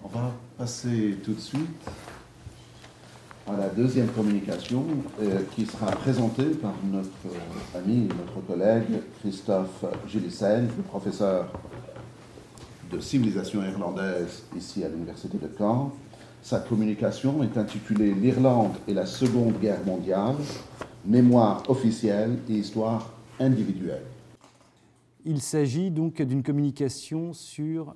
On va passer tout de suite à la deuxième communication qui sera présentée par notre ami, notre collègue Christophe Gillissen, le professeur de civilisation irlandaise ici à l'Université de Caen. Sa communication est intitulée « L'Irlande et la Seconde Guerre mondiale, mémoire officielle et histoire individuelle ». Il s'agit donc d'une communication sur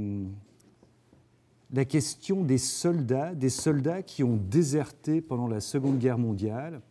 la question des soldats qui ont déserté pendant la Seconde Guerre mondiale.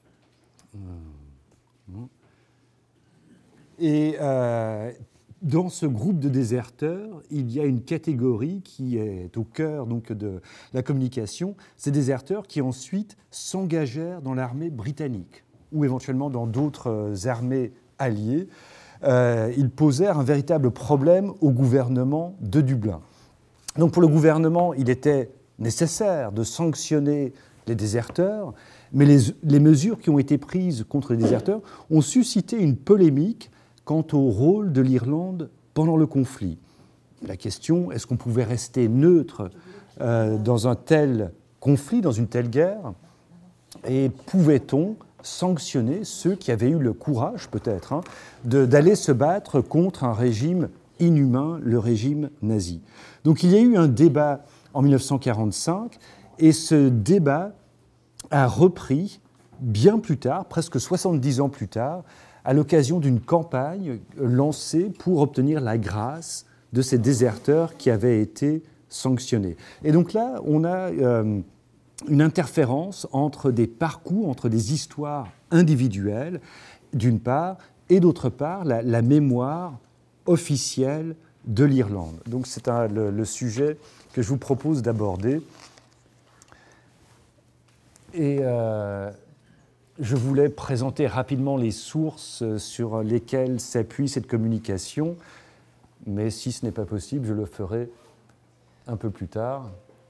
Et dans ce groupe de déserteurs, il y a une catégorie qui est au cœur donc, de la communication, ces déserteurs qui ensuite s'engagèrent dans l'armée britannique ou éventuellement dans d'autres armées alliées. Ils posèrent un véritable problème au gouvernement de Dublin. Donc pour le gouvernement, il était nécessaire de sanctionner les déserteurs, mais les mesures qui ont été prises contre les déserteurs ont suscité une polémique quant au rôle de l'Irlande pendant le conflit. La question, est-ce qu'on pouvait rester neutre dans un tel conflit, dans une telle guerre, et pouvait-on sanctionner ceux qui avaient eu le courage, peut-être, d'aller se battre contre un régime inhumain, le régime nazi. Donc il y a eu un débat en 1945, et ce débat a repris bien plus tard, presque 70 ans plus tard, à l'occasion d'une campagne lancée pour obtenir la grâce de ces déserteurs qui avaient été sanctionnés. Et donc là, on a une interférence entre des parcours, entre des histoires individuelles, d'une part, et d'autre part, la mémoire officielle de l'Irlande. Donc c'est le sujet que je vous propose d'aborder. Et je voulais présenter rapidement les sources sur lesquelles s'appuie cette communication, mais si ce n'est pas possible, je le ferai un peu plus tard.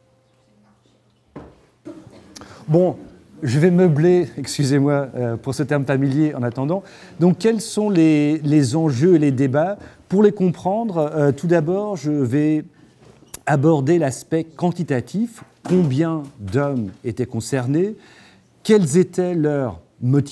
Bon, je vais meubler, excusez-moi pour ce terme familier en attendant. Donc, quels sont les enjeux et les débats ? Pour les comprendre, tout d'abord, je vais aborder l'aspect quantitatif. Combien d'hommes étaient concernés ? Quelles étaient leurs motivations ?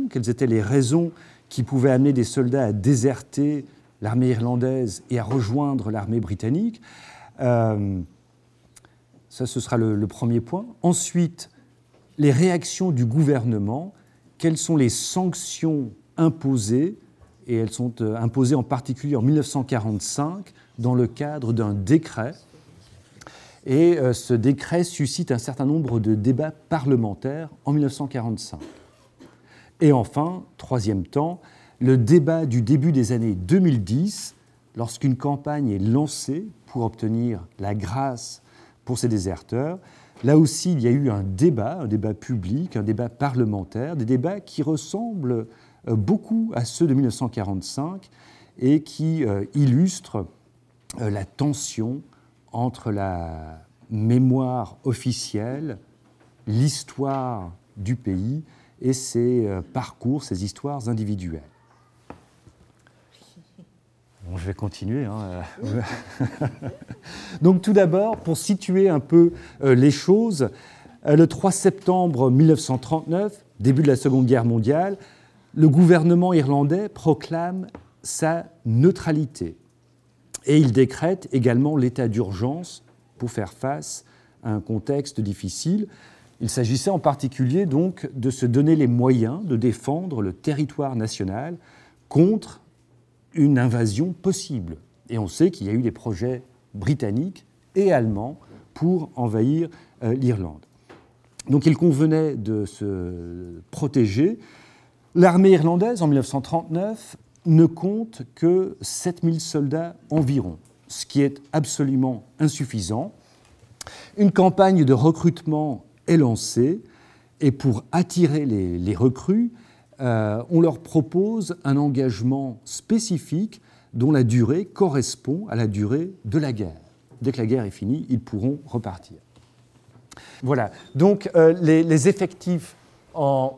Quelles étaient les raisons qui pouvaient amener des soldats à déserter l'armée irlandaise et à rejoindre l'armée britannique ? Ça, ce sera le premier point. Ensuite, les réactions du gouvernement, quelles sont les sanctions imposées, et elles sont imposées en particulier en 1945 dans le cadre d'un décret. Et ce décret suscite un certain nombre de débats parlementaires en 1945. Et enfin, troisième temps, le débat du début des années 2010, lorsqu'une campagne est lancée pour obtenir la grâce pour ces déserteurs. Là aussi, il y a eu un débat public, un débat parlementaire, des débats qui ressemblent beaucoup à ceux de 1945 et qui illustrent la tension entre la mémoire officielle, l'histoire du pays et ses parcours, ses histoires individuelles. Bon, je vais continuer. Donc tout d'abord, pour situer un peu les choses, le 3 septembre 1939, début de la Seconde Guerre mondiale, le gouvernement irlandais proclame sa neutralité. Et il décrète également l'état d'urgence pour faire face à un contexte difficile. Il s'agissait en particulier donc de se donner les moyens de défendre le territoire national contre une invasion possible. Et on sait qu'il y a eu des projets britanniques et allemands pour envahir l'Irlande. Donc il convenait de se protéger. L'armée irlandaise, en 1939, ne compte que 7000 soldats environ, ce qui est absolument insuffisant. Une campagne de recrutement est lancée, et pour attirer les recrues, on leur propose un engagement spécifique dont la durée correspond à la durée de la guerre. Dès que la guerre est finie, ils pourront repartir. Voilà, donc les effectifs en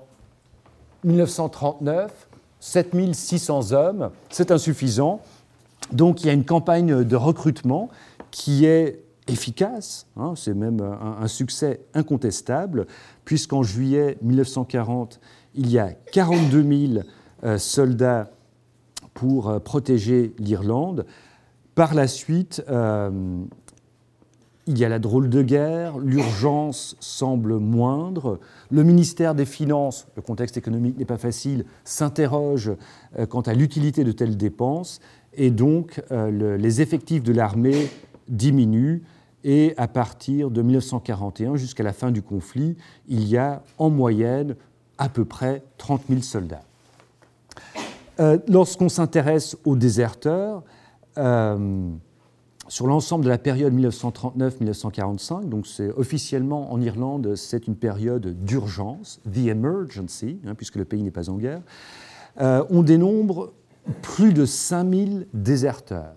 1939, 7600 hommes, c'est insuffisant. Donc il y a une campagne de recrutement qui est efficace, hein, c'est même un succès incontestable, puisqu'en juillet 1940, il y a 42 000 soldats pour protéger l'Irlande. Par la suite, il y a la drôle de guerre, l'urgence semble moindre, le ministère des Finances, le contexte économique n'est pas facile, s'interroge quant à l'utilité de telles dépenses, et donc les effectifs de l'armée diminuent, et à partir de 1941 jusqu'à la fin du conflit, il y a en moyenne à peu près 30 000 soldats. Lorsqu'on s'intéresse aux déserteurs, sur l'ensemble de la période 1939-1945, donc c'est officiellement en Irlande, c'est une période d'urgence, the emergency, hein, puisque le pays n'est pas en guerre, on dénombre plus de 5000 déserteurs,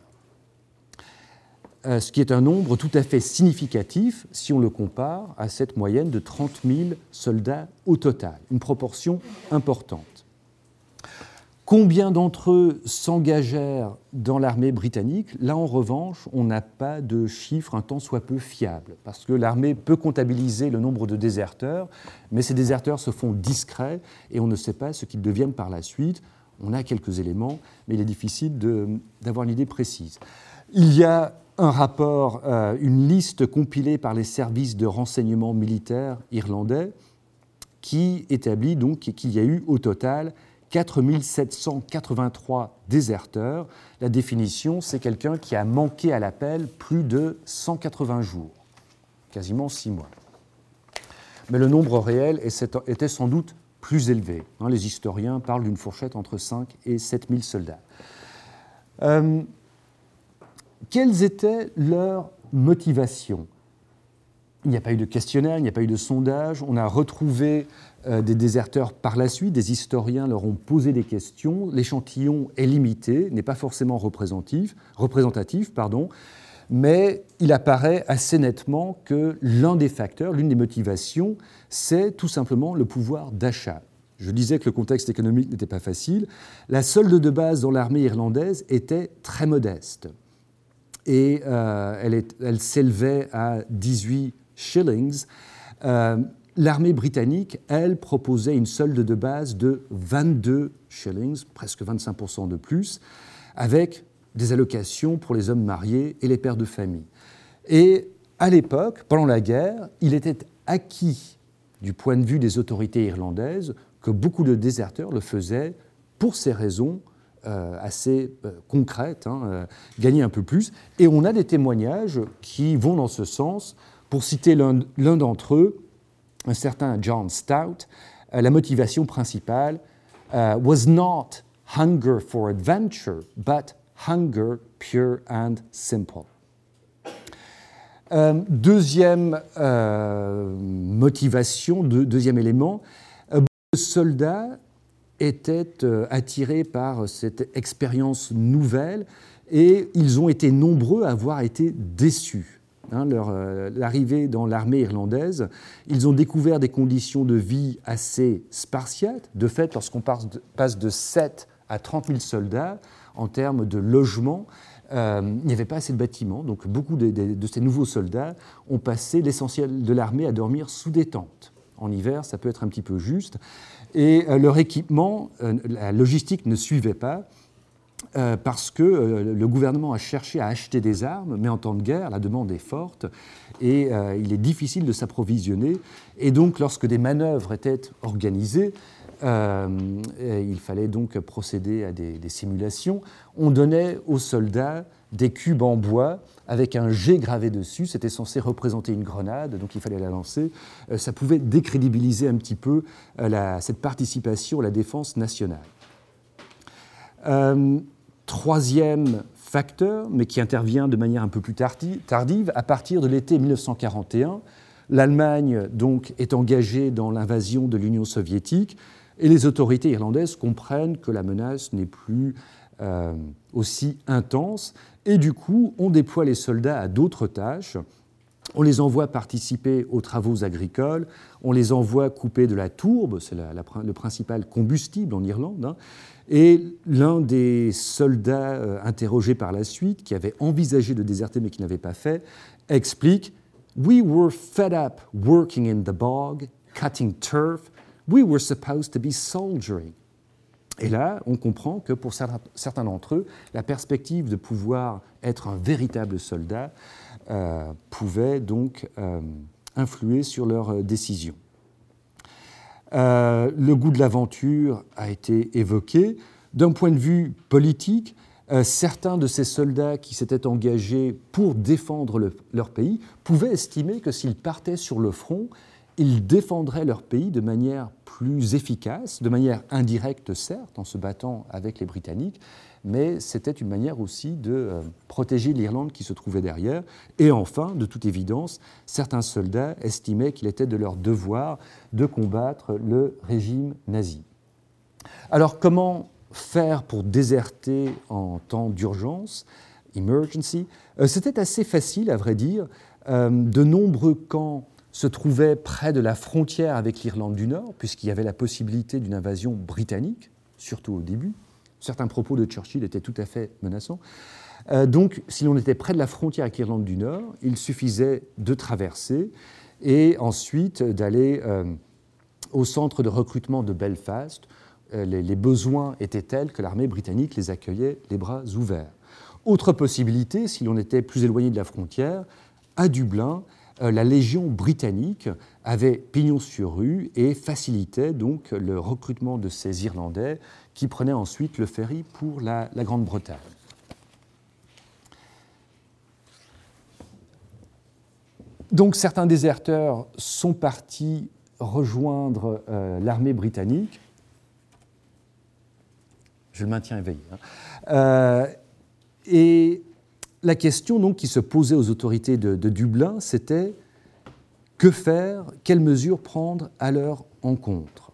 ce qui est un nombre tout à fait significatif si on le compare à cette moyenne de 30 000 soldats au total, une proportion importante. Combien d'entre eux s'engagèrent dans l'armée britannique? Là, en revanche, on n'a pas de chiffre un tant soit peu fiable, parce que l'armée peut comptabiliser le nombre de déserteurs, mais ces déserteurs se font discrets et on ne sait pas ce qu'ils deviennent par la suite. On a quelques éléments, mais il est difficile d'avoir une idée précise. Il y a un rapport, une liste compilée par les services de renseignement militaire irlandais qui établit donc qu'il y a eu au total 4 783 déserteurs. La définition, c'est quelqu'un qui a manqué à l'appel plus de 180 jours, quasiment 6 mois. Mais le nombre réel était sans doute plus élevé. Les historiens parlent d'une fourchette entre 5 et 7 000 soldats. Quelles étaient leurs motivations? Il n'y a pas eu de questionnaire, il n'y a pas eu de sondage. On a retrouvé des déserteurs par la suite, des historiens leur ont posé des questions. L'échantillon est limité, n'est pas forcément représentatif, mais il apparaît assez nettement que l'un des facteurs, l'une des motivations, c'est tout simplement le pouvoir d'achat. Je disais que le contexte économique n'était pas facile. La solde de base dans l'armée irlandaise était très modeste. Et elle s'élevait à 18 shillings. L'armée britannique, elle, proposait une solde de base de 22 shillings, presque 25% de plus, avec des allocations pour les hommes mariés et les pères de famille. Et à l'époque, pendant la guerre, il était acquis, du point de vue des autorités irlandaises, que beaucoup de déserteurs le faisaient pour ces raisons assez concrètes, gagner un peu plus. Et on a des témoignages qui vont dans ce sens. Pour citer l'un d'entre eux, un certain John Stout, la motivation principale was not hunger for adventure, but hunger pure and simple. Deuxième motivation, deuxième élément, beaucoup de soldats étaient attirés par cette expérience nouvelle et ils ont été nombreux à avoir été déçus. L'arrivée dans l'armée irlandaise, ils ont découvert des conditions de vie assez spartiates. De fait, lorsqu'on passe de 7 à 30 000 soldats, en termes de logement, il n'y avait pas assez de bâtiments. Donc beaucoup de ces nouveaux soldats ont passé l'essentiel de l'armée à dormir sous des tentes. En hiver, ça peut être un petit peu juste. Et leur équipement, la logistique ne suivait pas. Parce que le gouvernement a cherché à acheter des armes, mais en temps de guerre, la demande est forte et il est difficile de s'approvisionner. Et donc, lorsque des manœuvres étaient organisées, il fallait donc procéder à des simulations. On donnait aux soldats des cubes en bois avec un G gravé dessus. C'était censé représenter une grenade, donc il fallait la lancer. Ça pouvait décrédibiliser un petit peu cette participation à la défense nationale. Troisième facteur, mais qui intervient de manière un peu plus tardive, à partir de l'été 1941, l'Allemagne donc est engagée dans l'invasion de l'Union soviétique et les autorités irlandaises comprennent que la menace n'est plus aussi intense et du coup on déploie les soldats à d'autres tâches. On les envoie participer aux travaux agricoles, on les envoie couper de la tourbe, c'est le principal combustible en Irlande, et l'un des soldats interrogés par la suite, qui avait envisagé de déserter mais qui n'avait pas fait, explique « We were fed up working in the bog, cutting turf. We were supposed to be soldiering. » Et là, on comprend que pour certains d'entre eux, la perspective de pouvoir être un véritable soldat pouvait donc influer sur leurs décisions. Le goût de l'aventure a été évoqué. D'un point de vue politique, certains de ces soldats qui s'étaient engagés pour défendre leur pays pouvaient estimer que s'ils partaient sur le front, ils défendraient leur pays de manière plus efficace, de manière indirecte certes, en se battant avec les Britanniques, mais c'était une manière aussi de protéger l'Irlande qui se trouvait derrière. Et enfin, de toute évidence, certains soldats estimaient qu'il était de leur devoir de combattre le régime nazi. Alors comment faire pour déserter en temps d'urgence, emergency? C'était assez facile, à vrai dire. De nombreux camps se trouvaient près de la frontière avec l'Irlande du Nord, puisqu'il y avait la possibilité d'une invasion britannique, surtout au début. Certains propos de Churchill étaient tout à fait menaçants. Donc, si l'on était près de la frontière avec l'Irlande du Nord, il suffisait de traverser et ensuite d'aller au centre de recrutement de Belfast. Les besoins étaient tels que l'armée britannique les accueillait les bras ouverts. Autre possibilité, si l'on était plus éloigné de la frontière, à Dublin, la Légion britannique avait pignon sur rue et facilitait donc le recrutement de ces Irlandais qui prenaient ensuite le ferry pour la Grande-Bretagne. Donc certains déserteurs sont partis rejoindre l'armée britannique. Je le maintiens éveillé. Et la question donc, qui se posait aux autorités de Dublin, c'était que faire, quelles mesures prendre à leur encontre.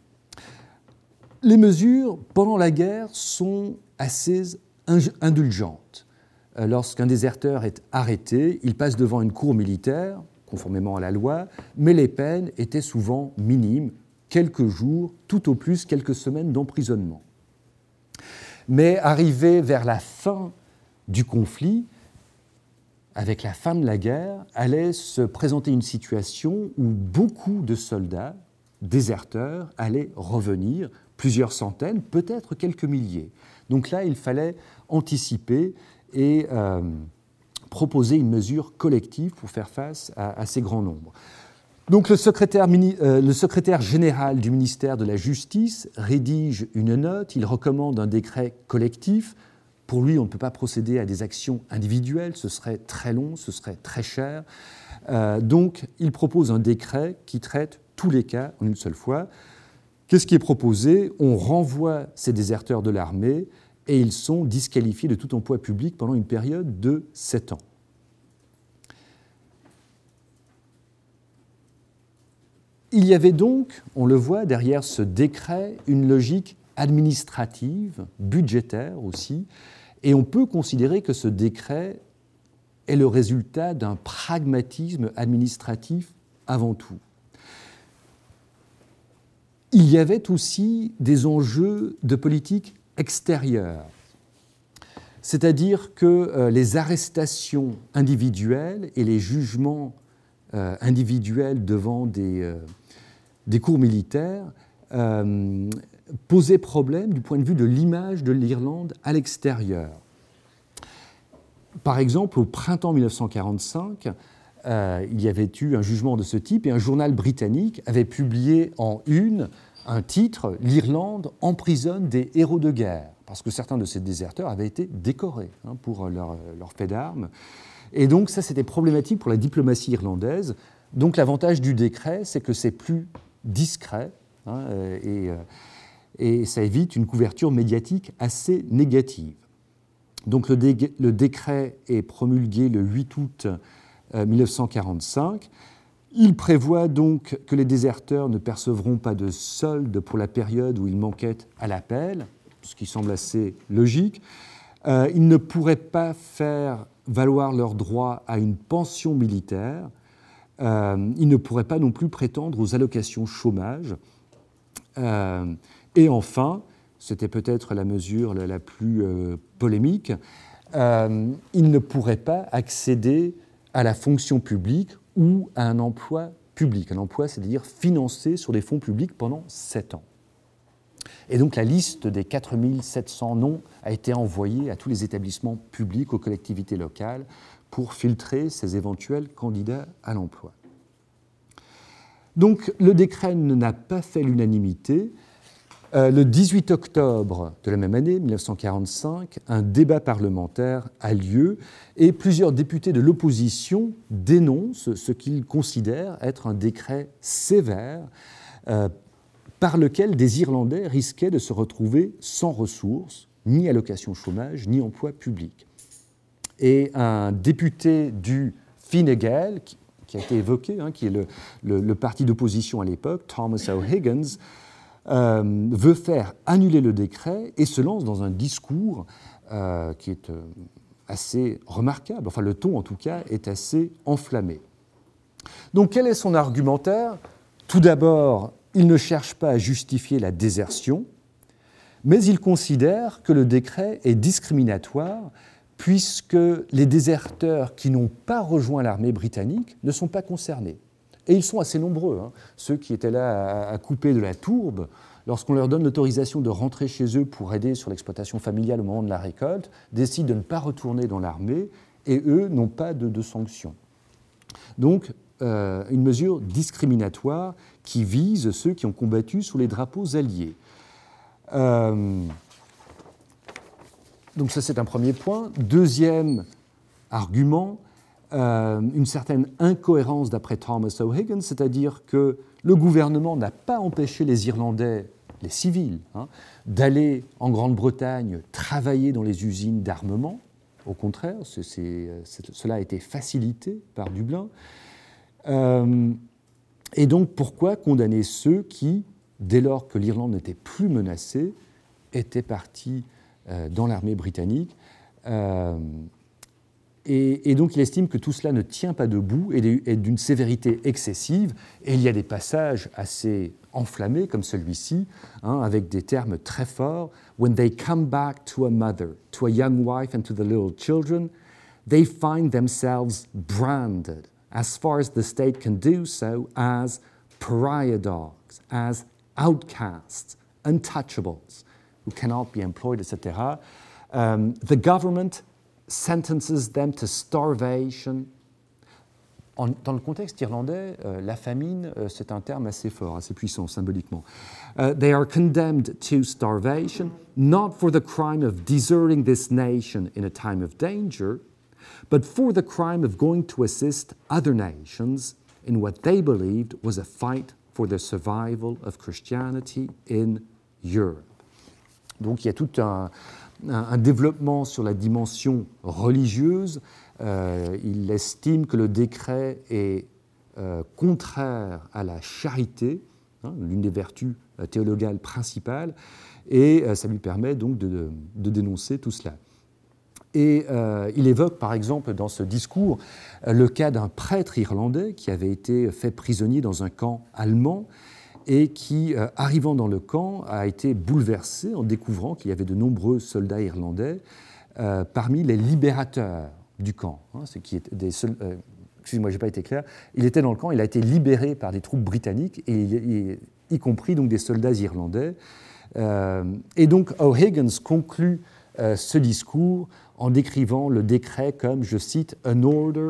Les mesures pendant la guerre sont assez indulgentes. Lorsqu'un déserteur est arrêté, il passe devant une cour militaire, conformément à la loi, mais les peines étaient souvent minimes, quelques jours, tout au plus quelques semaines d'emprisonnement. Mais arrivé vers la fin du conflit, avec la fin de la guerre, allait se présenter une situation où beaucoup de soldats, déserteurs, allaient revenir, plusieurs centaines, peut-être quelques milliers. Donc là, il fallait anticiper et proposer une mesure collective pour faire face à ces grands nombres. Donc le secrétaire général du ministère de la Justice rédige une note, il recommande un décret collectif. Pour lui, on ne peut pas procéder à des actions individuelles, ce serait très long, ce serait très cher. Donc il propose un décret qui traite tous les cas en une seule fois. Qu'est-ce qui est proposé? On renvoie ces déserteurs de l'armée et ils sont disqualifiés de tout emploi public pendant une période de 7 ans. Il y avait donc, on le voit derrière ce décret, une logique administrative, budgétaire aussi, et on peut considérer que ce décret est le résultat d'un pragmatisme administratif avant tout. Il y avait aussi des enjeux de politique extérieure, c'est-à-dire que les arrestations individuelles et les jugements individuels devant des cours militaires posaient problème du point de vue de l'image de l'Irlande à l'extérieur. Par exemple, au printemps 1945, il y avait eu un jugement de ce type et un journal britannique avait publié en une un titre « L'Irlande emprisonne des héros de guerre » parce que certains de ces déserteurs avaient été décorés pour leur fait d'armes. Et donc ça, c'était problématique pour la diplomatie irlandaise. Donc l'avantage du décret, c'est que c'est plus discret et ça évite une couverture médiatique assez négative. Donc le décret est promulgué le 8 août 1945. Il prévoit donc que les déserteurs ne percevront pas de solde pour la période où ils manquaient à l'appel, ce qui semble assez logique. Ils ne pourraient pas faire valoir leur droit à une pension militaire. Ils ne pourraient pas non plus prétendre aux allocations chômage. Et enfin, c'était peut-être la mesure la plus polémique, ils ne pourraient pas accéder à la fonction publique ou à un emploi public. Un emploi, c'est-à-dire financé sur des fonds publics pendant 7 ans. Et donc la liste des 4700 noms a été envoyée à tous les établissements publics, aux collectivités locales, pour filtrer ces éventuels candidats à l'emploi. Donc le décret n'a pas fait l'unanimité. Le 18 octobre de la même année, 1945, un débat parlementaire a lieu et plusieurs députés de l'opposition dénoncent ce qu'ils considèrent être un décret sévère par lequel des Irlandais risquaient de se retrouver sans ressources, ni allocation chômage, ni emploi public. Et un député du Fine Gael, qui a été évoqué, qui est le parti d'opposition à l'époque, Thomas O'Higgins, veut faire annuler le décret et se lance dans un discours qui est assez remarquable. Enfin, le ton, en tout cas, est assez enflammé. Donc, quel est son argumentaire ? Tout d'abord, il ne cherche pas à justifier la désertion, mais il considère que le décret est discriminatoire puisque les déserteurs qui n'ont pas rejoint l'armée britannique ne sont pas concernés. Et ils sont assez nombreux, ceux qui étaient là à couper de la tourbe. Lorsqu'on leur donne l'autorisation de rentrer chez eux pour aider sur l'exploitation familiale au moment de la récolte, décident de ne pas retourner dans l'armée et eux n'ont pas de sanctions. Donc, une mesure discriminatoire qui vise ceux qui ont combattu sous les drapeaux alliés. Donc ça, c'est un premier point. Deuxième argument, une certaine incohérence d'après Thomas O'Higgins, c'est-à-dire que le gouvernement n'a pas empêché les Irlandais, les civils, d'aller en Grande-Bretagne travailler dans les usines d'armement. Au contraire, cela a été facilité par Dublin. Et donc, pourquoi condamner ceux qui, dès lors que l'Irlande n'était plus menacée, étaient partis dans l'armée britannique et donc, il estime que tout cela ne tient pas debout et est d'une sévérité excessive. Et il y a des passages assez enflammés, comme celui-ci, avec des termes très forts. « When they come back to a mother, to a young wife and to the little children, they find themselves branded, as far as the state can do so, as pariah dogs, as outcasts, untouchables, who cannot be employed, etc. The government sentences them to starvation. Dans le contexte irlandais, la famine, c'est un terme assez fort, assez puissant symboliquement. They are condemned to starvation, not for the crime of deserting this nation in a time of danger, but for the crime of going to assist other nations in what they believed was a fight for the survival of Christianity in Europe. Donc il y a tout un développement sur la dimension religieuse. Il estime que le décret est contraire à la charité, l'une des vertus théologales principales, et ça lui permet donc de dénoncer tout cela. Et il évoque par exemple dans ce discours le cas d'un prêtre irlandais qui avait été fait prisonnier dans un camp allemand et qui, arrivant dans le camp, a été bouleversé en découvrant qu'il y avait de nombreux soldats irlandais parmi les libérateurs du camp. Excusez-moi, je n'ai pas été clair. Il était dans le camp, il a été libéré par des troupes britanniques, y compris donc des soldats irlandais. Et donc O'Higgins conclut ce discours en décrivant le décret comme, je cite, an order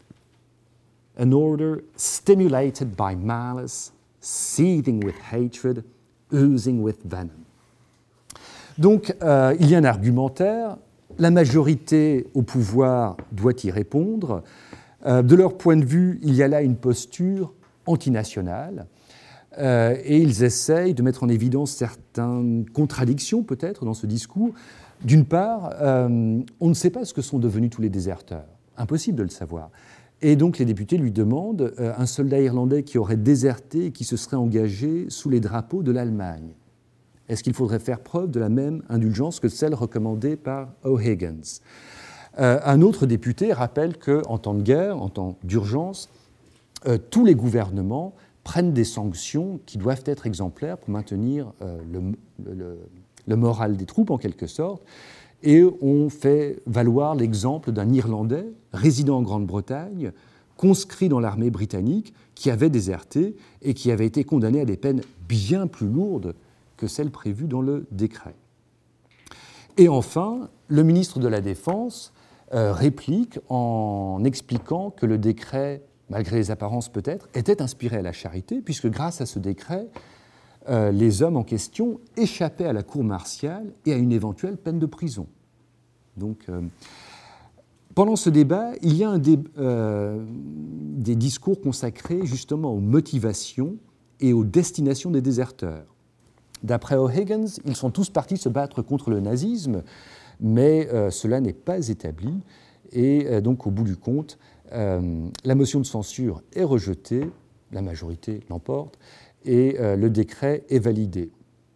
stimulated by malice, seething with hatred, oozing with venom. Donc, il y a un argumentaire. La majorité au pouvoir doit y répondre. De leur point de vue, il y a là une posture antinationale. Et ils essayent de mettre en évidence certaines contradictions, peut-être, dans ce discours. D'une part, on ne sait pas ce que sont devenus tous les déserteurs. Impossible de le savoir. Et donc les députés lui demandent un soldat irlandais qui aurait déserté et qui se serait engagé sous les drapeaux de l'Allemagne. Est-ce qu'il faudrait faire preuve de la même indulgence que celle recommandée par O'Higgins ? Un autre député rappelle qu'en temps de guerre, en temps d'urgence, tous les gouvernements prennent des sanctions qui doivent être exemplaires pour maintenir le moral des troupes, en quelque sorte. et on fait valoir l'exemple d'un Irlandais résidant en Grande-Bretagne, conscrit dans l'armée britannique, qui avait déserté et qui avait été condamné à des peines bien plus lourdes que celles prévues dans le décret. Et enfin, le ministre de la Défense réplique en expliquant que le décret, malgré les apparences peut-être, était inspiré à la charité, puisque grâce à ce décret, les hommes en question échappaient à la cour martiale et à une éventuelle peine de prison. Donc, pendant ce débat, il y a des discours consacrés justement aux motivations et aux destinations des déserteurs. D'après O'Higgins, ils sont tous partis se battre contre le nazisme, mais cela n'est pas établi. Et donc, au bout du compte, la motion de censure est rejetée, la majorité l'emporte, et le décret est validé.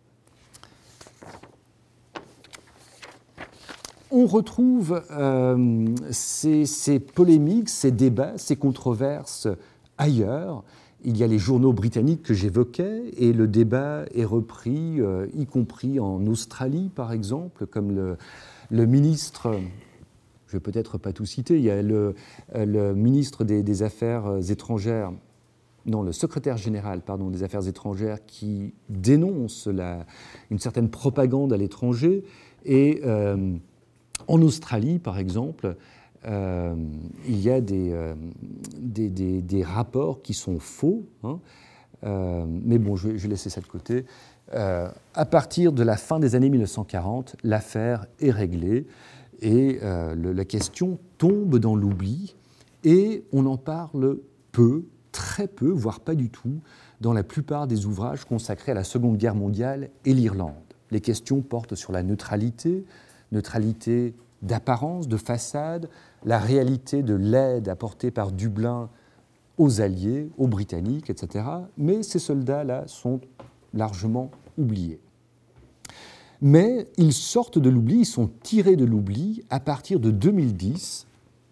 On retrouve ces polémiques, ces débats, ces controverses ailleurs. Il y a les journaux britanniques que j'évoquais, et le débat est repris, y compris en Australie, par exemple, comme le ministre, je ne vais peut-être pas tout citer, il y a le ministre des Affaires étrangères, non, le secrétaire général des Affaires étrangères qui dénonce une certaine propagande à l'étranger, et en Australie, par exemple, il y a des rapports qui sont faux, hein, mais bon, je vais laisser ça de côté. À partir de la fin des années 1940, l'affaire est réglée et la question tombe dans l'oubli, et on en parle peu, très peu, voire pas du tout, dans la plupart des ouvrages consacrés à la Seconde Guerre mondiale et l'Irlande. Les questions portent sur la neutralité d'apparence, de façade, la réalité de l'aide apportée par Dublin aux Alliés, aux Britanniques, etc. Mais ces soldats-là sont largement oubliés. Mais ils sortent de l'oubli, ils sont tirés de l'oubli à partir de 2010,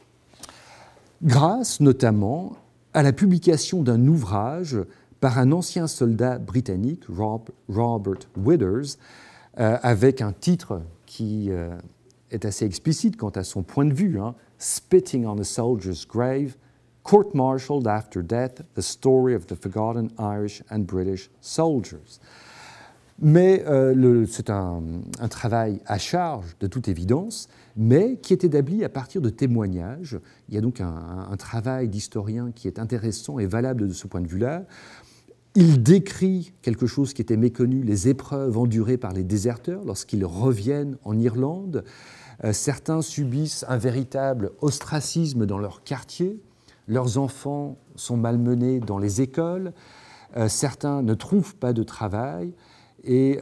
grâce notamment à la publication d'un ouvrage par un ancien soldat britannique, Robert Withers, avec un titre qui est assez explicite quant à son point de vue, hein, « Spitting on a Soldier's Grave, Court-martialed after death, the story of the forgotten Irish and British soldiers ». Mais c'est un travail à charge, de toute évidence, mais qui est établi à partir de témoignages. Il y a donc un travail d'historien qui est intéressant et valable de ce point de vue-là. Il décrit quelque chose qui était méconnu, les épreuves endurées par les déserteurs lorsqu'ils reviennent en Irlande. Certains subissent un véritable ostracisme dans leur quartier. Leurs enfants sont malmenés dans les écoles. Certains ne trouvent pas de travail. Et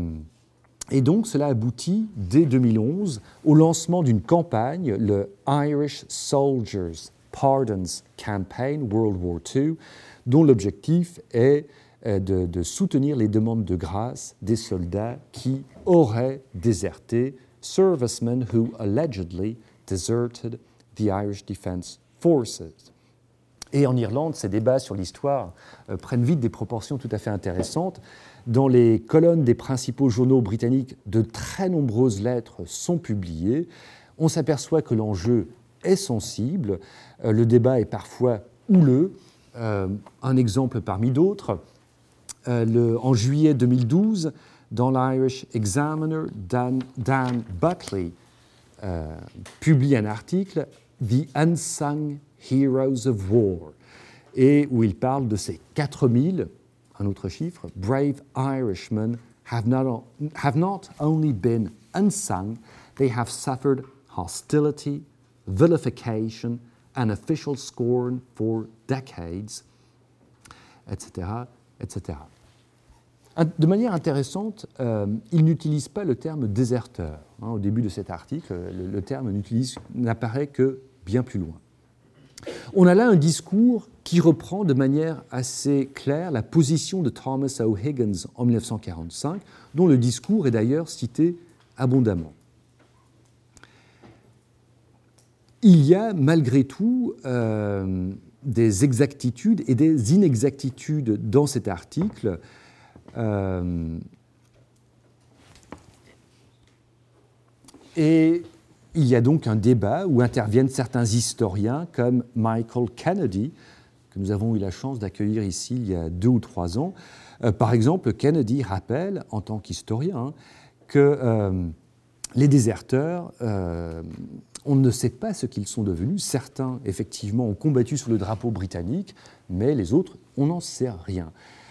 donc, cela aboutit, dès 2011, au lancement d'une campagne, le Irish Soldiers Pardons Campaign, World War II, dont l'objectif est de soutenir les demandes de grâce des soldats qui auraient déserté, servicemen who allegedly deserted the Irish Defence Forces. Et en Irlande, ces débats sur l'histoire prennent vite des proportions tout à fait intéressantes. Dans les colonnes des principaux journaux britanniques, de très nombreuses lettres sont publiées. On s'aperçoit que l'enjeu est sensible, le débat est parfois houleux. Un exemple parmi d'autres, en juillet 2012, dans l'Irish Examiner, Dan Buckley publie un article « The Unsung Heroes of War », et où il parle de ces 4000, un autre chiffre, « brave Irishmen have not only been unsung, they have suffered hostility, vilification, and official scorn for decades, etc., etc. » De manière intéressante, il n'utilise pas le terme « déserteur ». Au début de cet article, le terme n'apparaît que bien plus loin. On a là un discours qui reprend de manière assez claire la position de Thomas O'Higgins en 1945, dont le discours est d'ailleurs cité abondamment. Il y a malgré tout des exactitudes et des inexactitudes dans cet article. Et il y a donc un débat où interviennent certains historiens comme Michael Kennedy, que nous avons eu la chance d'accueillir ici il y a 2 ou 3 ans. Par exemple, Kennedy rappelle, en tant qu'historien, que les déserteurs, on ne sait pas ce qu'ils sont devenus. Certains, effectivement, ont combattu sous le drapeau britannique, mais les autres, on n'en sait rien.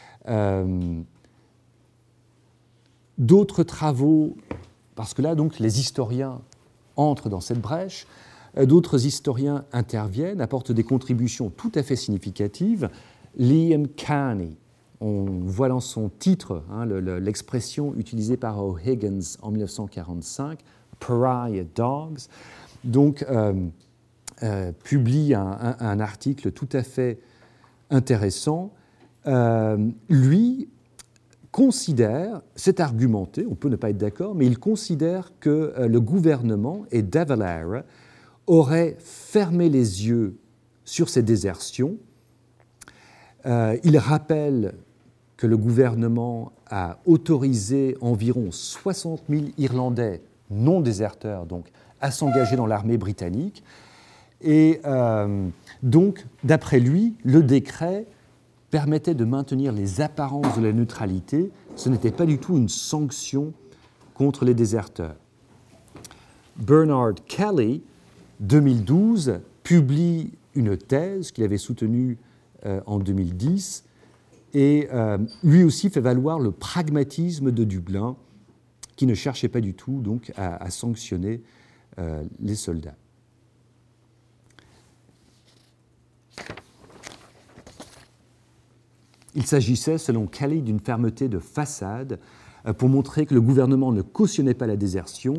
D'autres travaux, parce que là, donc, les historiens entrent dans cette brèche, d'autres historiens interviennent, apportent des contributions tout à fait significatives. Liam Carney, on voit dans son titre l'expression utilisée par O'Higgins en 1945, Pariah Dogs, donc publie un article tout à fait intéressant. Lui considère, c'est argumenté, on peut ne pas être d'accord, mais il considère que le gouvernement et De Valera auraient fermé les yeux sur ces désertions. Il rappelle que le gouvernement a autorisé environ 60 000 Irlandais non déserteurs donc, à s'engager dans l'armée britannique. Et donc, d'après lui, le décret permettait de maintenir les apparences de la neutralité. Ce n'était pas du tout une sanction contre les déserteurs. Bernard Kelly, 2012, publie une thèse qu'il avait soutenue en 2010 et lui aussi fait valoir le pragmatisme de Dublin qui ne cherchait pas du tout donc, à sanctionner les soldats. Il s'agissait, selon Kelly, d'une fermeté de façade pour montrer que le gouvernement ne cautionnait pas la désertion.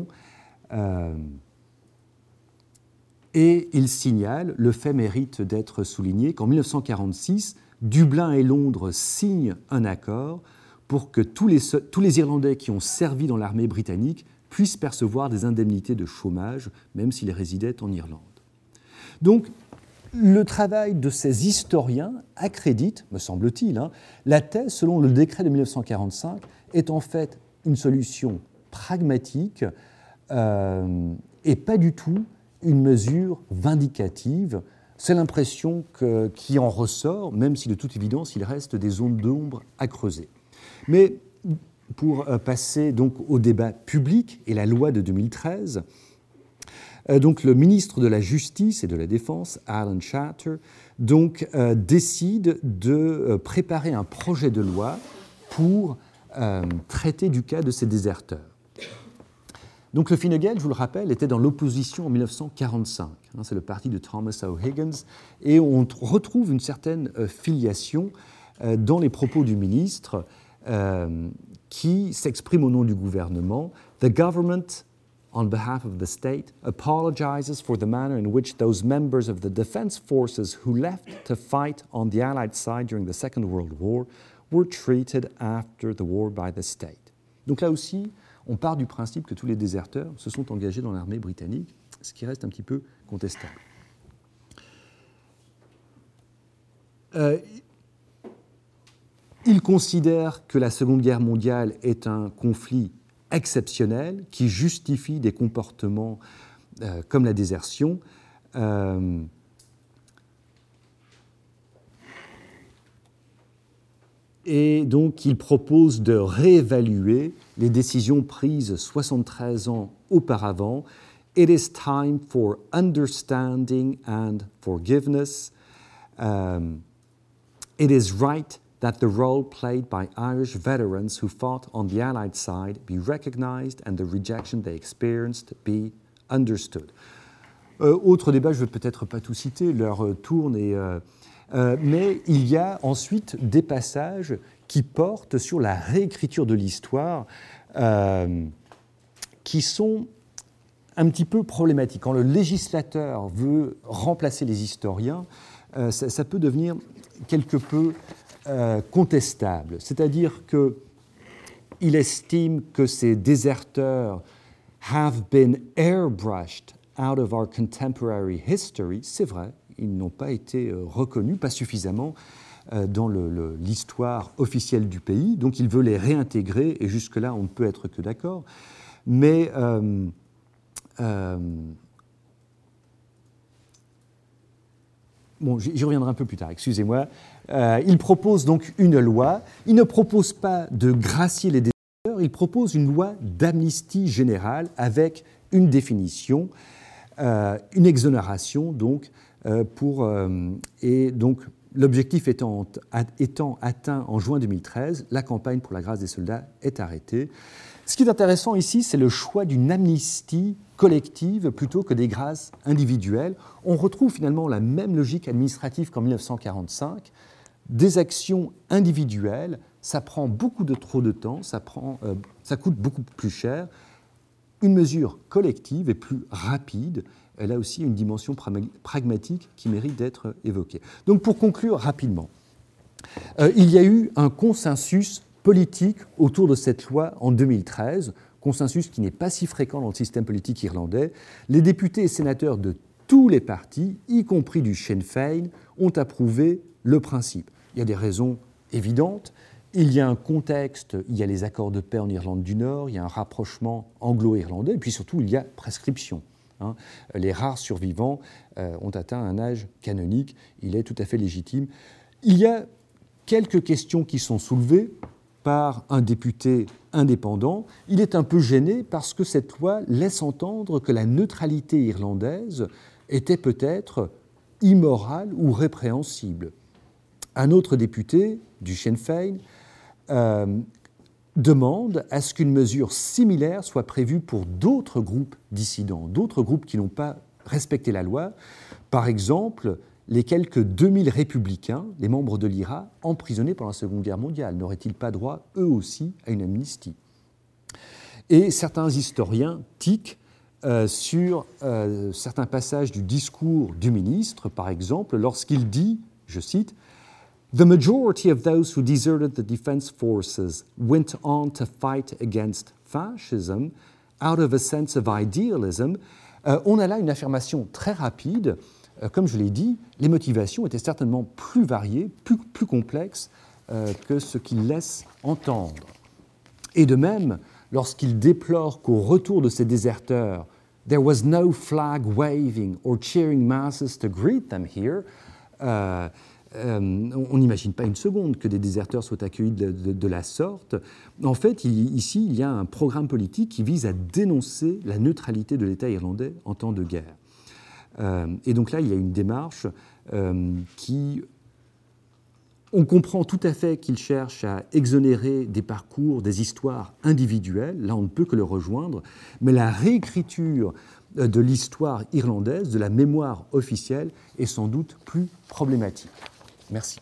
Et il signale, le fait mérite d'être souligné, qu'en 1946, Dublin et Londres signent un accord pour que tous les Irlandais qui ont servi dans l'armée britannique puissent percevoir des indemnités de chômage, même s'ils résidaient en Irlande. Donc, le travail de ces historiens accrédite, me semble-t-il, la thèse selon le décret de 1945 est en fait une solution pragmatique et pas du tout une mesure vindicative. C'est l'impression qui en ressort, même si de toute évidence il reste des zones d'ombre à creuser. Mais pour passer donc au débat public et la loi de 2013, donc le ministre de la Justice et de la Défense, Alan Shatter, donc, décide de préparer un projet de loi pour traiter du cas de ces déserteurs. Donc le Fine Gael, je vous le rappelle, était dans l'opposition en 1945. C'est le parti de Thomas O'Higgins. Et on retrouve une certaine filiation dans les propos du ministre qui s'exprime au nom du gouvernement. The government, on behalf of the state, apologizes for the manner in which those members of the defense forces who left to fight on the Allied side during the Second World War were treated after the war by the state. Donc là aussi, on part du principe que tous les déserteurs se sont engagés dans l'armée britannique, ce qui reste un petit peu contestable. Il considère que la Seconde Guerre mondiale est un conflit exceptionnel qui justifie des comportements comme la désertion. Et donc, il propose de réévaluer les décisions prises 73 ans auparavant. It is time for understanding and forgiveness. It is right that the role played by Irish veterans who fought on the Allied side be recognized and the rejection they experienced be understood. Autre débat, je ne vais peut-être pas tout citer, l'heure tourne, mais il y a ensuite des passages qui portent sur la réécriture de l'histoire qui sont un petit peu problématiques. Quand le législateur veut remplacer les historiens, ça peut devenir quelque peu contestable. C'est-à-dire qu'il estime que ces déserteurs have been airbrushed out of our contemporary history. C'est vrai, ils n'ont pas été reconnus, pas suffisamment, dans l'histoire officielle du pays. Donc il veut les réintégrer, et jusque-là, on ne peut être que d'accord. Mais Bon, j'y reviendrai un peu plus tard, excusez-moi. Il propose donc une loi. Il ne propose pas de gracier les déserteurs, il propose une loi d'amnistie générale avec une définition, une exonération, donc, et donc l'objectif étant atteint en juin 2013, la campagne pour la grâce des soldats est arrêtée. Ce qui est intéressant ici, c'est le choix d'une amnistie collective plutôt que des grâces individuelles. On retrouve finalement la même logique administrative qu'en 1945. Des actions individuelles, ça prend beaucoup trop de temps, ça coûte beaucoup plus cher. Une mesure collective est plus rapide. Elle a aussi une dimension pragmatique qui mérite d'être évoquée. Donc pour conclure rapidement, il y a eu un consensus politique autour de cette loi en 2013, consensus qui n'est pas si fréquent dans le système politique irlandais. Les députés et sénateurs de tous les partis, y compris du Sinn Féin, ont approuvé le principe. Il y a des raisons évidentes. Il y a un contexte, il y a les accords de paix en Irlande du Nord, il y a un rapprochement anglo-irlandais, et puis surtout il y a prescription. Les rares survivants ont atteint un âge canonique, il est tout à fait légitime. Il y a quelques questions qui sont soulevées par un député indépendant. Il est un peu gêné parce que cette loi laisse entendre que la neutralité irlandaise était peut-être immorale ou répréhensible. Un autre député du Sinn Féin demande à ce qu'une mesure similaire soit prévue pour d'autres groupes dissidents, d'autres groupes qui n'ont pas respecté la loi. Par exemple, les quelques 2000 républicains, les membres de l'IRA, emprisonnés pendant la Seconde Guerre mondiale, n'auraient-ils pas droit, eux aussi, à une amnistie? Et certains historiens tiquent sur certains passages du discours du ministre, par exemple, lorsqu'il dit, je cite, « The majority of those who deserted the defense forces went on to fight against fascism out of a sense of idealism ». On a là une affirmation très rapide. Comme je l'ai dit, les motivations étaient certainement plus variées, plus complexes que ce qu'il laisse entendre. Et de même, lorsqu'il déplore qu'au retour de ces déserteurs, « there was no flag waving or cheering masses to greet them here », on n'imagine pas une seconde que des déserteurs soient accueillis de la sorte. En fait, ici, il y a un programme politique qui vise à dénoncer la neutralité de l'État irlandais en temps de guerre. Et donc là, il y a une démarche qui... On comprend tout à fait qu'il cherche à exonérer des parcours, des histoires individuelles. Là, on ne peut que le rejoindre. Mais la réécriture de l'histoire irlandaise, de la mémoire officielle, est sans doute plus problématique. Merci.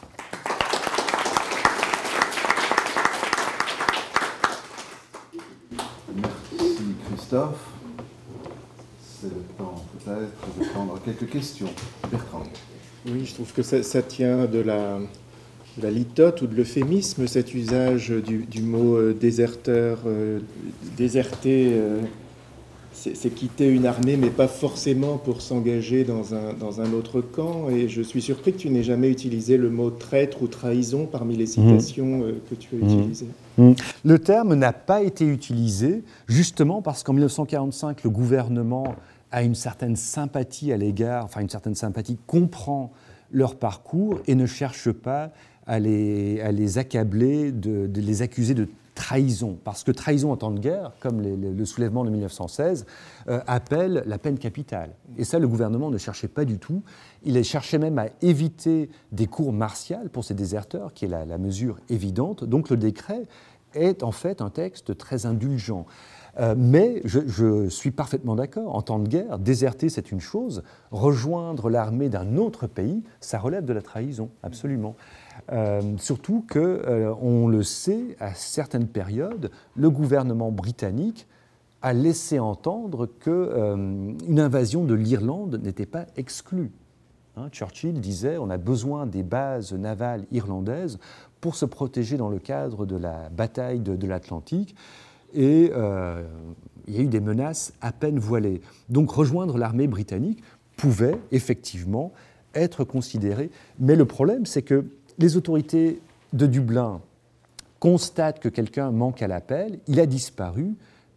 Merci Christophe. C'est le temps peut-être de prendre quelques questions. Bertrand. Oui, je trouve que ça tient de la litote ou de l'euphémisme, cet usage du mot déserteur, déserter. C'est quitter une armée, mais pas forcément pour s'engager dans un autre camp. Et je suis surpris que tu n'aies jamais utilisé le mot traître ou trahison parmi les citations que tu as utilisées. Le terme n'a pas été utilisé, justement parce qu'en 1945, le gouvernement a une certaine sympathie à l'égard, enfin une certaine sympathie, comprend leur parcours et ne cherche pas à les accabler, de les accuser de trahison, parce que trahison en temps de guerre, comme le soulèvement de 1916, appelle la peine capitale. Et ça, le gouvernement ne cherchait pas du tout. Il cherchait même à éviter des cours martiales pour ces déserteurs, qui est la mesure évidente. Donc le décret est en fait un texte très indulgent. Mais je suis parfaitement d'accord, en temps de guerre, déserter c'est une chose, rejoindre l'armée d'un autre pays, ça relève de la trahison, absolument. Surtout qu'on le sait, à certaines périodes, le gouvernement britannique a laissé entendre qu'une invasion de l'Irlande n'était pas exclue. Churchill disait on a besoin des bases navales irlandaises pour se protéger dans le cadre de la bataille de l'Atlantique. Et il y a eu des menaces à peine voilées. Donc rejoindre l'armée britannique pouvait effectivement être considéré. Mais le problème, c'est que les autorités de Dublin constatent que quelqu'un manque à l'appel, il a disparu,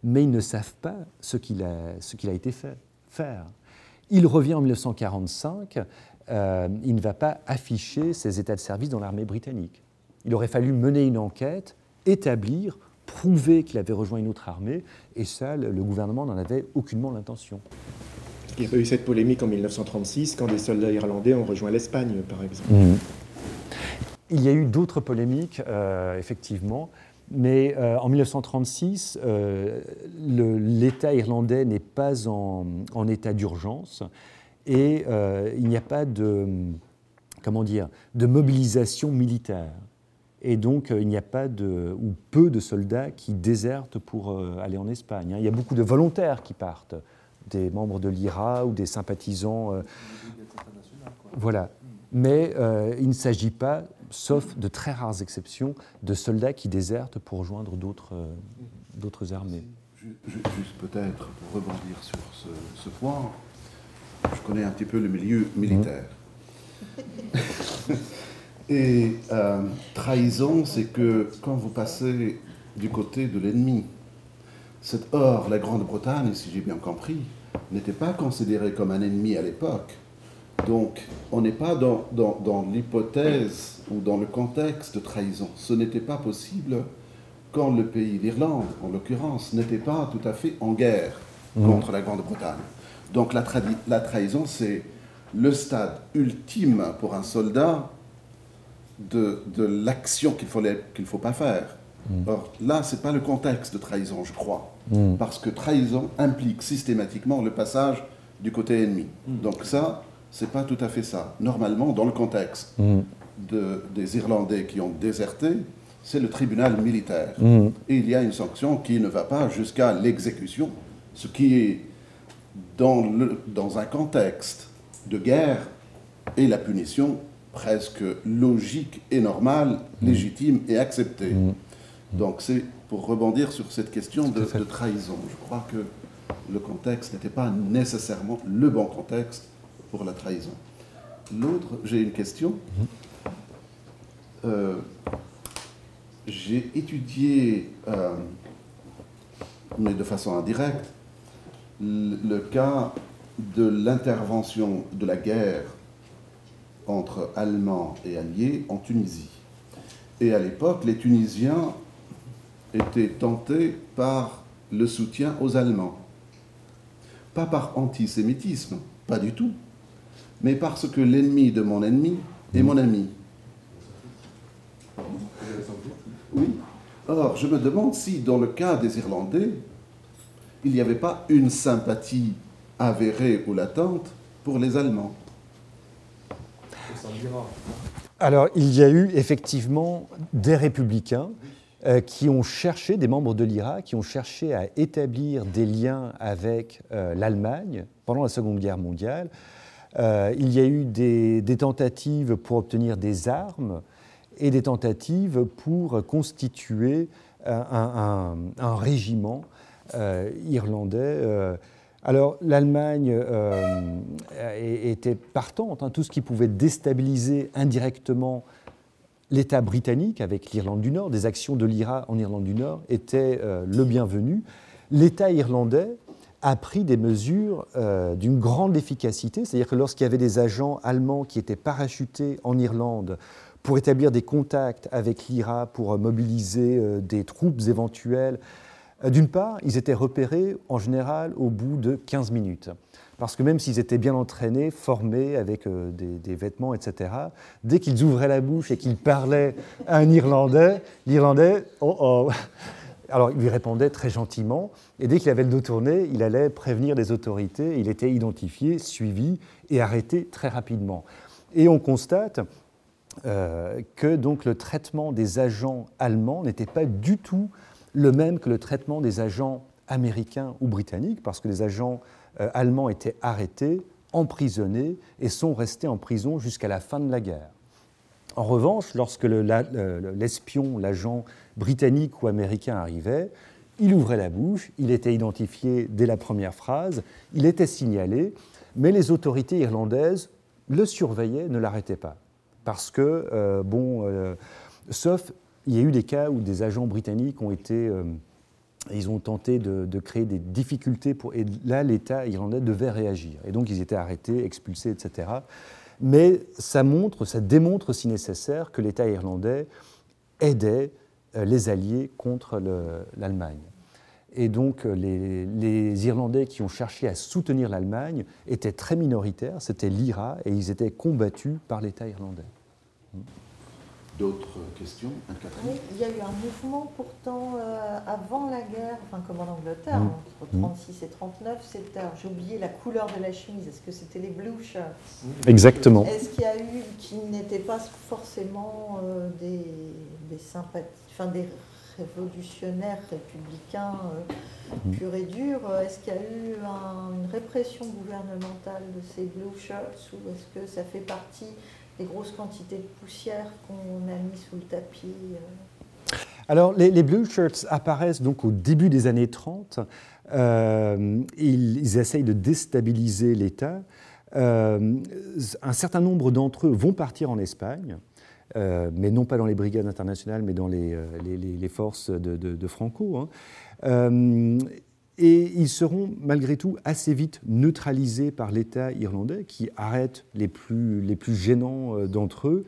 mais ils ne savent pas ce qu'il a été fait faire. Il revient en 1945, il ne va pas afficher ses états de service dans l'armée britannique. Il aurait fallu mener une enquête, établir, prouver qu'il avait rejoint une autre armée, et ça, le gouvernement n'en avait aucunement l'intention. Il y a eu cette polémique en 1936, quand des soldats irlandais ont rejoint l'Espagne, par exemple. Il y a eu d'autres polémiques, effectivement, mais en 1936, l'État irlandais n'est pas en état d'urgence, et il n'y a pas de mobilisation militaire. Et donc, il n'y a pas ou peu de soldats qui désertent pour aller en Espagne. Il y a beaucoup de volontaires qui partent, des membres de l'IRA ou des sympathisants. Voilà. Mais il ne s'agit pas, sauf de très rares exceptions, de soldats qui désertent pour rejoindre d'autres armées. Juste peut-être, pour rebondir sur ce point, je connais un petit peu le milieu militaire. Et trahison, c'est que quand vous passez du côté de l'ennemi, or, la Grande-Bretagne, si j'ai bien compris, n'était pas considérée comme un ennemi à l'époque. Donc, on n'est pas dans l'hypothèse ou dans le contexte de trahison. Ce n'était pas possible quand le pays, l'Irlande en l'occurrence, n'était pas tout à fait en guerre contre la Grande-Bretagne. Donc, la trahison, c'est le stade ultime pour un soldat de l'action qu'il ne faut pas faire. Or, là, ce n'est pas le contexte de trahison, je crois. Parce que trahison implique systématiquement le passage du côté ennemi. Donc ça, ce n'est pas tout à fait ça. Normalement, dans le contexte des Irlandais qui ont déserté, c'est le tribunal militaire. Et il y a une sanction qui ne va pas jusqu'à l'exécution, ce qui est, dans un contexte de guerre, et la punition presque logique et normale, légitime et acceptée. Donc c'est pour rebondir sur cette question de trahison. Je crois que le contexte n'était pas nécessairement le bon contexte pour la trahison. L'autre, j'ai une question. J'ai étudié, mais de façon indirecte, le cas de l'intervention de la guerre entre Allemands et Alliés en Tunisie. Et à l'époque, les Tunisiens étaient tentés par le soutien aux Allemands. Pas par antisémitisme, pas du tout, mais parce que l'ennemi de mon ennemi est mon ami. Oui. Or, je me demande si, dans le cas des Irlandais, il n'y avait pas une sympathie avérée ou latente pour les Allemands. Alors, il y a eu effectivement des républicains qui ont cherché, des membres de l'IRA, qui ont cherché à établir des liens avec l'Allemagne pendant la Seconde Guerre mondiale. Il y a eu des tentatives pour obtenir des armes et des tentatives pour constituer un régiment irlandais. Alors, l'Allemagne était partante, tout ce qui pouvait déstabiliser indirectement l'État britannique avec l'Irlande du Nord, des actions de l'IRA en Irlande du Nord était le bienvenu. L'État irlandais a pris des mesures d'une grande efficacité, c'est-à-dire que lorsqu'il y avait des agents allemands qui étaient parachutés en Irlande pour établir des contacts avec l'IRA, pour mobiliser des troupes éventuelles, d'une part, ils étaient repérés en général au bout de 15 minutes. Parce que même s'ils étaient bien entraînés, formés, avec des vêtements, etc., dès qu'ils ouvraient la bouche et qu'ils parlaient à un Irlandais, l'Irlandais, alors il lui répondait très gentiment, et dès qu'il avait le dos tourné, il allait prévenir les autorités, il était identifié, suivi et arrêté très rapidement. Et on constate que donc, le traitement des agents allemands n'était pas du tout le même que le traitement des agents américains ou britanniques, parce que les agents allemands étaient arrêtés, emprisonnés et sont restés en prison jusqu'à la fin de la guerre. En revanche, lorsque l'espion, l'agent britannique ou américain arrivait, il ouvrait la bouche, il était identifié dès la première phrase, il était signalé, mais les autorités irlandaises le surveillaient, ne l'arrêtaient pas. Parce que, sauf, il y a eu des cas où des agents britanniques ont été Ils ont tenté de créer des difficultés, et là, l'État irlandais devait réagir. Et donc, ils étaient arrêtés, expulsés, etc. Mais ça démontre, si nécessaire, que l'État irlandais aidait les Alliés contre l'Allemagne. Et donc, les Irlandais qui ont cherché à soutenir l'Allemagne étaient très minoritaires, c'était l'IRA, et ils étaient combattus par l'État irlandais. D'autres questions, Anne-Catherine? Oui, il y a eu un mouvement pourtant avant la guerre, enfin comme en Angleterre, entre 36 et 39, c'était, j'ai oublié la couleur de la chemise, est-ce que c'était les blue shirts? Exactement. Est-ce qu'il y a eu, qui n'étaient pas forcément des sympathies, enfin des révolutionnaires républicains purs et durs, est-ce qu'il y a eu une répression gouvernementale de ces blue shirts ou est-ce que ça fait partie des grosses quantités de poussière qu'on a mis sous le tapis? Alors, les Blue Shirts apparaissent donc au début des années 30. Ils essayent de déstabiliser l'État. Un certain nombre d'entre eux vont partir en Espagne, mais non pas dans les brigades internationales, mais dans les forces de Franco. Et ils seront malgré tout assez vite neutralisés par l'État irlandais qui arrête les plus gênants d'entre eux.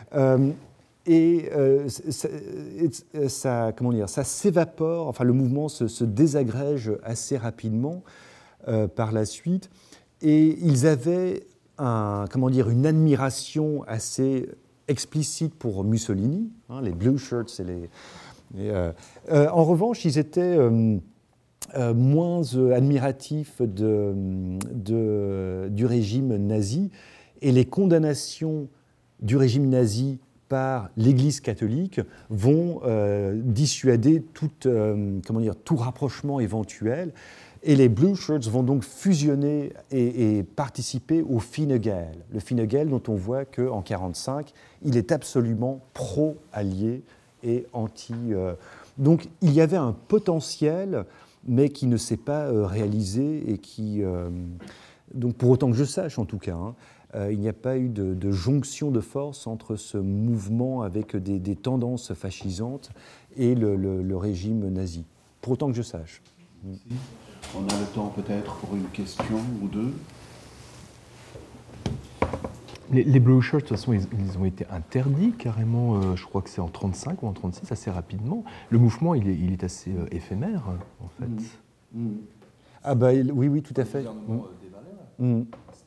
Ça s'évapore, enfin le mouvement se désagrège assez rapidement par la suite. Et ils avaient une admiration assez explicite pour Mussolini, les Blue Shirts. En revanche, ils étaient moins admiratif du régime nazi, et les condamnations du régime nazi par l'Église catholique vont dissuader tout rapprochement éventuel, et les Blue Shirts vont donc fusionner et participer au Fine Gael. Le Fine Gael dont on voit qu'en 1945, il est absolument pro-allié et anti... Donc il y avait un potentiel mais qui ne s'est pas réalisé et qui, donc pour autant que je sache en tout cas, il n'y a pas eu de jonction de force entre ce mouvement avec des tendances fascisantes et le régime nazi, pour autant que je sache. On a le temps peut-être pour une question ou deux. Les Blue Shirts, de toute façon, ils ont été interdits carrément, je crois que c'est en 1935 ou en 1936, assez rapidement. Le mouvement, il est assez éphémère, en fait. Ah bah oui, tout à fait. Oui.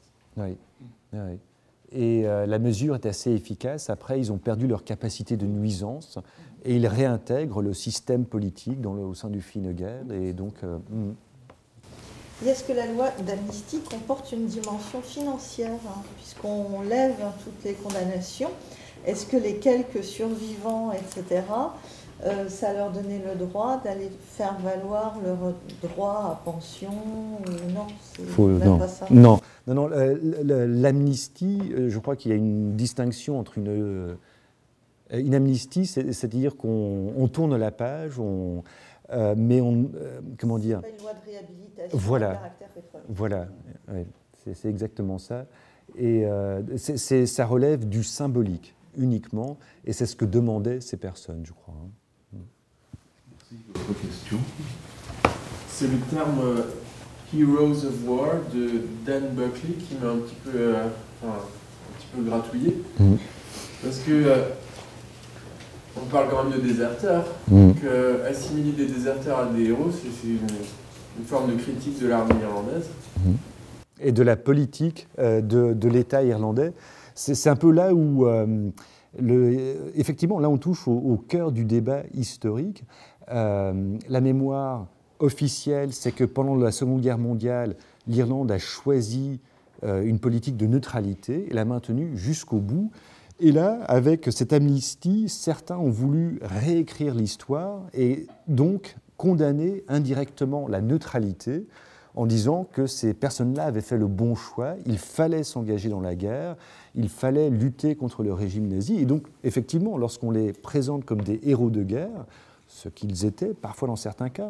Et la mesure est assez efficace. Après, ils ont perdu leur capacité de nuisance et ils réintègrent le système politique au sein du Fine Gael. Et donc... Est-ce que la loi d'amnistie comporte une dimension financière, puisqu'on lève toutes les condamnations? Est-ce que les quelques survivants, etc., ça leur donnait le droit d'aller faire valoir leur droit à pension ou non, pas ça. Non. L'amnistie, je crois qu'il y a une distinction entre une amnistie, c'est-à-dire qu'on tourne la page, mais comment dire? C'est pas une loi de réhabilitation. Voilà, ouais, c'est exactement ça. Et ça relève du symbolique uniquement, et c'est ce que demandaient ces personnes, je crois. Merci. D'autres questions? C'est le terme Heroes of War de Dan Buckley qui m'a un petit peu gratouillé. Parce que on parle quand même de déserteurs. Donc assimiler des déserteurs à des héros, c'est une forme de critique de l'armée irlandaise. Et de la politique de l'État irlandais. C'est un peu là où, effectivement, là on touche au cœur du débat historique. La mémoire officielle, c'est que pendant la Seconde Guerre mondiale, l'Irlande a choisi une politique de neutralité et l'a maintenue jusqu'au bout. Et là, avec cette amnistie, certains ont voulu réécrire l'histoire et donc condamner indirectement la neutralité en disant que ces personnes-là avaient fait le bon choix, il fallait s'engager dans la guerre, il fallait lutter contre le régime nazi. Et donc, effectivement, lorsqu'on les présente comme des héros de guerre, ce qu'ils étaient, parfois dans certains cas,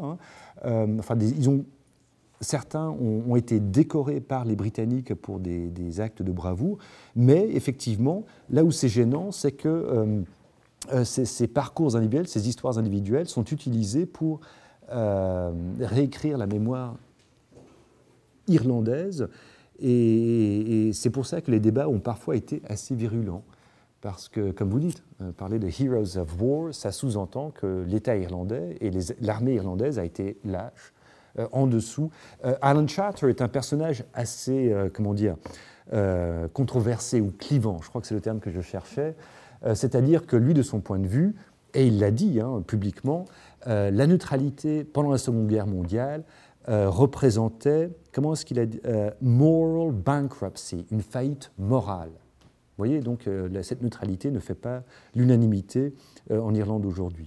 certains ont été décorés par les Britanniques pour des actes de bravoure, mais effectivement, là où c'est gênant, c'est que ces parcours individuels, ces histoires individuelles sont utilisées pour réécrire la mémoire irlandaise. Et c'est pour ça que les débats ont parfois été assez virulents. Parce que, comme vous dites, parler de Heroes of War, ça sous-entend que l'État irlandais et l'armée irlandaise a été lâche, en dessous. Alan Charter est un personnage assez, controversé ou clivant, je crois que c'est le terme que je cherchais, c'est-à-dire que lui, de son point de vue, et il l'a dit publiquement, la neutralité pendant la Seconde Guerre mondiale représentait, comment est-ce qu'il a dit, moral bankruptcy, une faillite morale. Vous voyez, donc cette neutralité ne fait pas l'unanimité en Irlande aujourd'hui.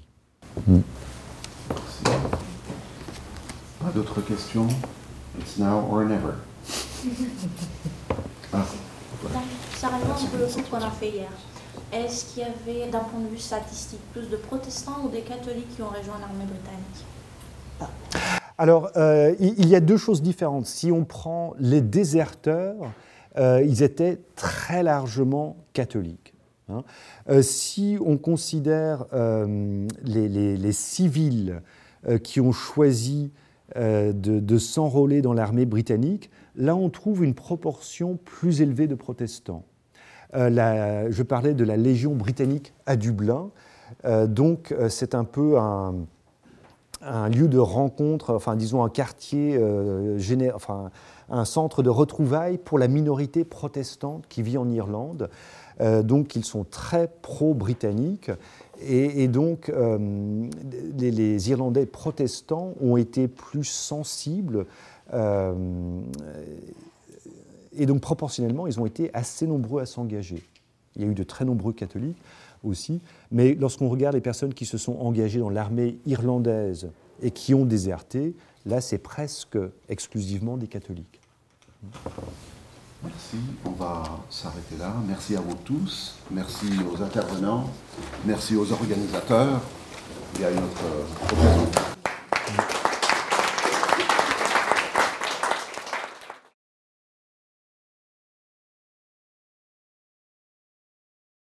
Pas d'autres questions? It's now or never. Ça rejoint un peu le point qu'on a fait hier. Est-ce qu'il y avait, d'un point de vue statistique, plus de protestants ou des catholiques qui ont rejoint l'armée britannique? Alors, il y a deux choses différentes. Si on prend les déserteurs, ils étaient très largement catholiques. Si on considère les civils qui ont choisi de s'enrôler dans l'armée britannique, là on trouve une proportion plus élevée de protestants. Je parlais de la Légion britannique à Dublin, donc c'est un peu un lieu de rencontre, enfin disons un quartier, un centre de retrouvailles pour la minorité protestante qui vit en Irlande. Donc ils sont très pro-britanniques et donc les Irlandais protestants ont été plus sensibles et donc proportionnellement ils ont été assez nombreux à s'engager. Il y a eu de très nombreux catholiques aussi, mais lorsqu'on regarde les personnes qui se sont engagées dans l'armée irlandaise et qui ont déserté, là c'est presque exclusivement des catholiques. Merci, on va s'arrêter là. Merci à vous tous, merci aux intervenants, merci aux organisateurs. Il y a une autre occasion.